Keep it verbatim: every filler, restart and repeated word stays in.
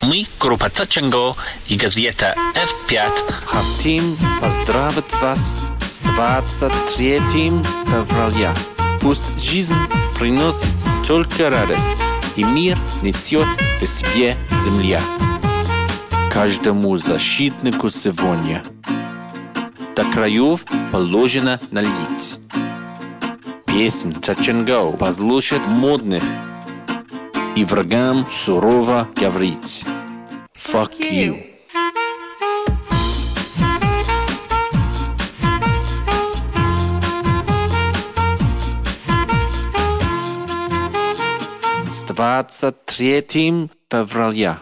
Мы, группа Touch-and-Go и газета эф пять, хотим поздравить вас с двадцать третьим февраля. Пусть жизнь приносит только радость, и мир несет в себе земля. Каждому защитнику сегодня до краев положено налить. Песнь Touch-and-Go послушать модных и врагам сурово говорить. Fuck you. С двадцать третьим февраля.